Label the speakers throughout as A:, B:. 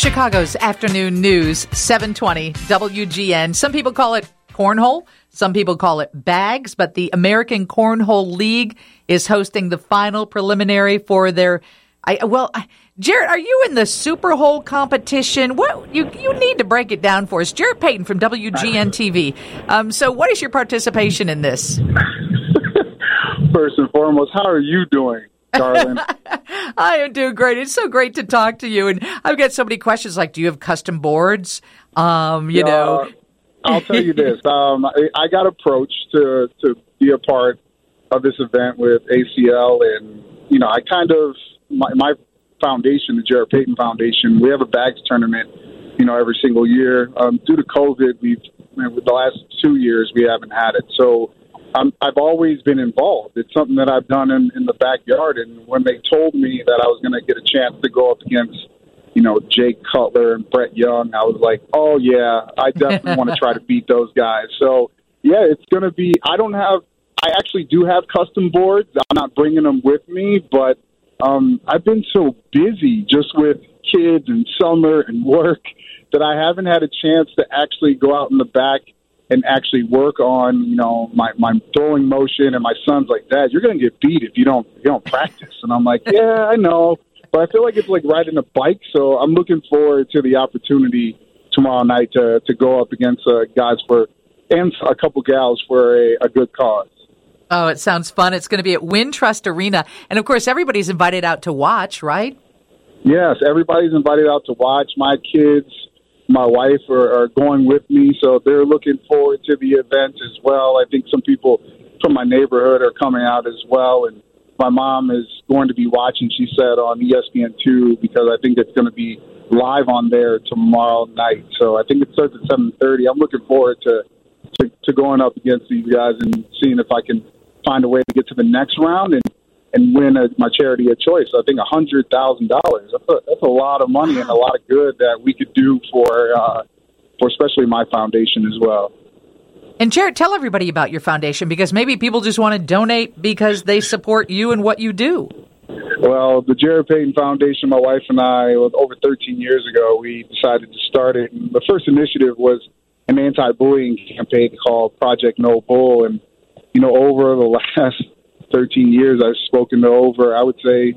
A: Chicago's afternoon news, 720 WGN. Some people call it cornhole. Some people call it bags, but the American Cornhole League is hosting the final preliminary for their Jarrett, are you in the Super Hole competition? What you need to break it down for us. Jarrett Payton from WGN TV. So what is your participation in this?
B: First and foremost, how are you doing, darling?
A: I am doing great. It's so great to talk to you. And I've got so many questions like, do you have custom boards?
B: I'll tell you this. I got approached to be a part of this event with ACL, and, I kind of, my foundation, the Jarrett Payton Foundation, we have a bags tournament, every single year. Due to COVID, the last 2 years, we haven't had it. So I've always been involved. It's something that I've done in the backyard. And when they told me that I was going to get a chance to go up against, Jake Cutler and Brett Young, I was like, oh, yeah, I definitely want to try to beat those guys. So, yeah, it's going to be – I actually do have custom boards. I'm not bringing them with me, but I've been so busy just with kids and summer and work that I haven't had a chance to actually go out in the back and actually work on, my throwing motion. And my son's like, Dad, you're going to get beat if you don't practice. And I'm like, yeah, I know. But I feel like it's like riding a bike. So I'm looking forward to the opportunity tomorrow night to go up against guys and a couple gals for a good cause.
A: Oh, it sounds fun. It's going to be at Wintrust Arena. And, of course, everybody's invited out to watch, right?
B: Yes, everybody's invited out to watch. My kids, my wife are going with me, so they're looking forward to the event as well. I think some people from my neighborhood are coming out as well. And my mom is going to be watching, she said, on ESPN2 because I think it's going to be live on there tomorrow night. So I think it starts at 7:30. I'm looking forward to going up against these guys and seeing if I can find a way to get to the next round and win my charity of choice. I think $100,000. That's a lot of money and a lot of good that we could do for especially my foundation as well.
A: And Jarrett, tell everybody about your foundation because maybe people just want to donate because they support you and what you do.
B: Well, the Jarrett Payton Foundation, my wife and I, over 13 years ago, we decided to start it. And the first initiative was an anti-bullying campaign called Project No Bull. And over the last 13 years, I've spoken to I would say,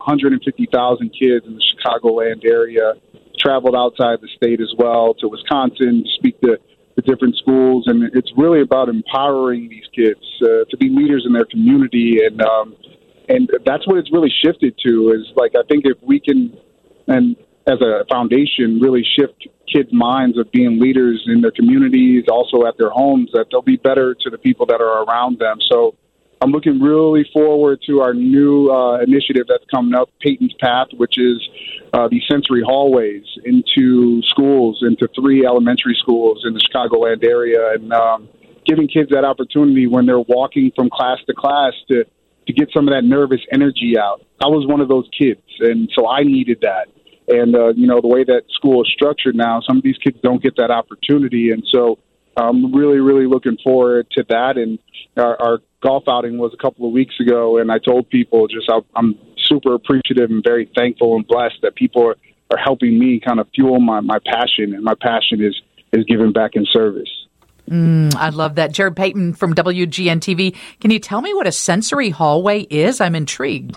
B: 150,000 kids in the Chicagoland area, traveled outside the state as well to Wisconsin to speak to the different schools. And it's really about empowering these kids to be leaders in their community. And that's what it's really shifted to is, like, I think if we can, and as a foundation, really shift kids' minds of being leaders in their communities, also at their homes, that they'll be better to the people that are around them. So I'm looking really forward to our new initiative that's coming up, Payton's Path, which is the sensory hallways into schools, into 3 elementary schools in the Chicagoland area, and giving kids that opportunity when they're walking from class to class to get some of that nervous energy out. I was one of those kids, and so I needed that. And, the way that school is structured now, some of these kids don't get that opportunity. And so I'm really, really looking forward to that. And our golf outing was a couple of weeks ago, and I told people I'm super appreciative and very thankful and blessed that people are helping me kind of fuel my passion. And my passion is giving back in service.
A: I love that. Jarrett Payton from WGN TV. Can you tell me what a sensory hallway is? I'm intrigued.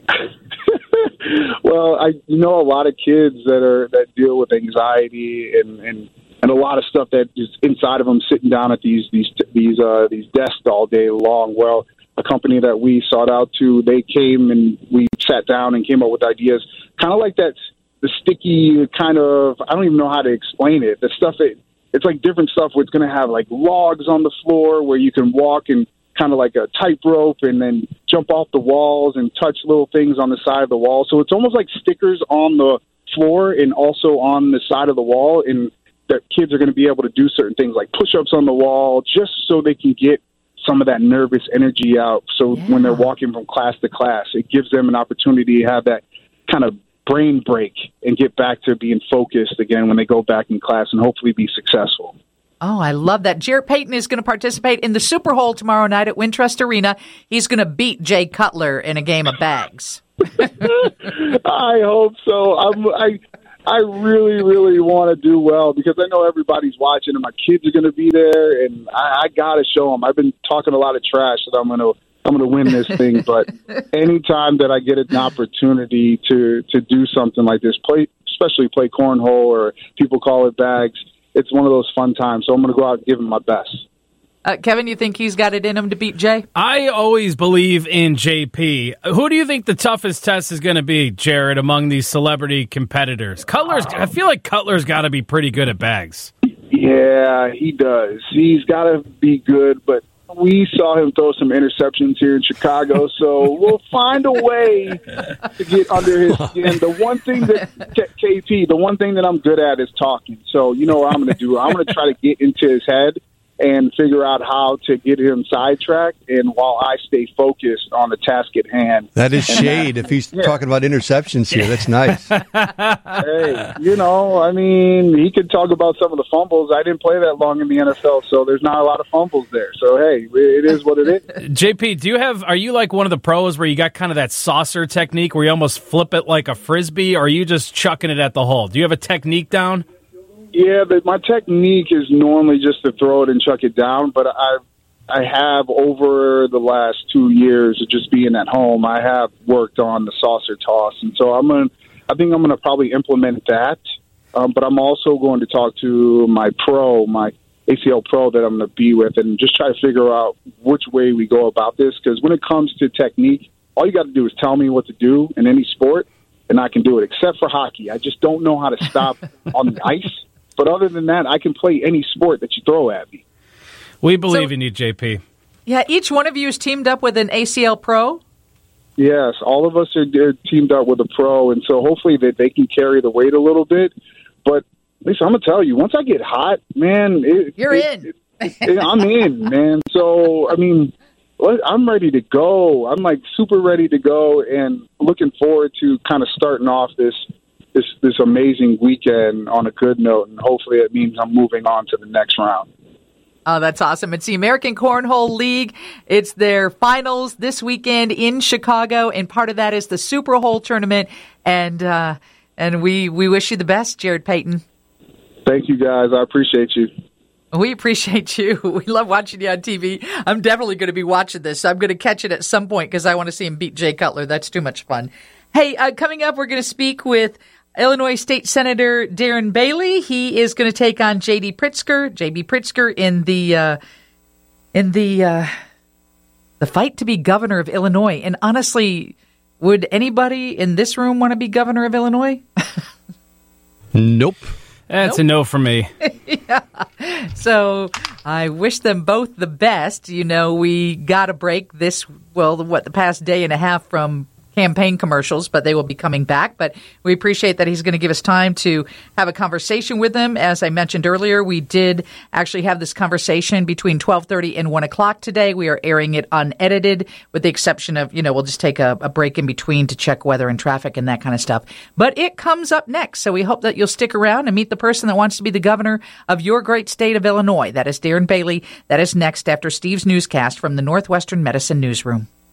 B: Well, I know a lot of kids that deal with anxiety and a lot of stuff that is inside of them, sitting down at these desks all day long. Well, a company that we sought out to, they came and we sat down and came up with ideas, kind of like that, the sticky kind of, I don't even know how to explain it. The stuff it's like different stuff where it's going to have like logs on the floor where you can walk and kind of like a tightrope and then jump off the walls and touch little things on the side of the wall. So it's almost like stickers on the floor and also on the side of the wall. And that kids are going to be able to do certain things like push-ups on the wall just so they can get some of that nervous energy out. So when they're walking from class to class, it gives them an opportunity to have that kind of brain break and get back to being focused again when they go back in class and hopefully be successful.
A: Oh, I love that. Jarrett Payton is going to participate in the Super Hole tomorrow night at Wintrust Arena. He's going to beat Jay Cutler in a game of bags.
B: I hope so. I really, really want to do well because I know everybody's watching and my kids are going to be there, and I got to show them. I've been talking a lot of trash that I'm going to win this thing, but anytime that I get an opportunity to do something like this, especially play cornhole or people call it bags, it's one of those fun times. So I'm going to go out and give them my best.
A: Kevin, you think he's got it in him to beat Jay?
C: I always believe in JP. Who do you think the toughest test is going to be, Jared, among these celebrity competitors? Cutler's, I feel like Cutler's got to be pretty good at bags.
B: Yeah, he does. He's got to be good, but we saw him throw some interceptions here in Chicago, so we'll find a way to get under his skin. The one thing that, KP, the one thing that I'm good at is talking. So you know what I'm going to do? I'm going to try to get into his head and figure out how to get him sidetracked, and while I stay focused on the task at hand.
D: That is shade. If he's talking about interceptions here, that's nice.
B: Hey, you know, I mean, he could talk about some of the fumbles. I didn't play that long in the NFL, so there's not a lot of fumbles there. So, hey, it is what it is.
C: JP, are you like one of the pros where you got kind of that saucer technique where you almost flip it like a Frisbee, or are you just chucking it at the hole? Do you have a technique down?
B: Yeah, but my technique is normally just to throw it and chuck it down, but I have over the last 2 years of just being at home, I have worked on the saucer toss, and so I think I'm gonna probably implement that. But I'm also going to talk to my ACL pro that I'm going to be with, and just try to figure out which way we go about this. Because when it comes to technique, all you got to do is tell me what to do in any sport, and I can do it. Except for hockey, I just don't know how to stop on the ice. But other than that, I can play any sport that you throw at me.
C: We believe in you, JP.
A: Yeah, each one of you is teamed up with an ACL pro?
B: Yes, all of us are teamed up with a pro, and so hopefully they can carry the weight a little bit. But listen, I'm going to tell you, once I get hot, man...
A: You're in.
B: I'm in, man. So, I mean, I'm ready to go. I'm, like, super ready to go and looking forward to kind of starting off this amazing weekend on a good note, and hopefully it means I'm moving on to the next round.
A: Oh, that's awesome. It's the American Cornhole League. It's their finals this weekend in Chicago, and part of that is the Super Hole tournament, and we wish you the best, Jared Payton.
B: Thank you, guys. I appreciate you.
A: We appreciate you. We love watching you on TV. I'm definitely going to be watching this. I'm going to catch it at some point because I want to see him beat Jay Cutler. That's too much fun. Hey, coming up, we're going to speak with Illinois State Senator Darren Bailey. He is going to take on J.B. Pritzker in the fight to be governor of Illinois. And honestly, would anybody in this room want to be governor of Illinois?
D: Nope.
C: That's a no for me.
A: Yeah. So I wish them both the best. You know, we got a break the past day and a half from campaign commercials, but they will be coming back. But we appreciate that he's going to give us time to have a conversation with them. As I mentioned earlier, we did actually have this conversation between 12:30 and 1 o'clock today. We are airing it unedited with the exception of, we'll just take a break in between to check weather and traffic and that kind of stuff. But it comes up next. So we hope that you'll stick around and meet the person that wants to be the governor of your great state of Illinois. That is Darren Bailey. That is next after Steve's newscast from the Northwestern Medicine Newsroom.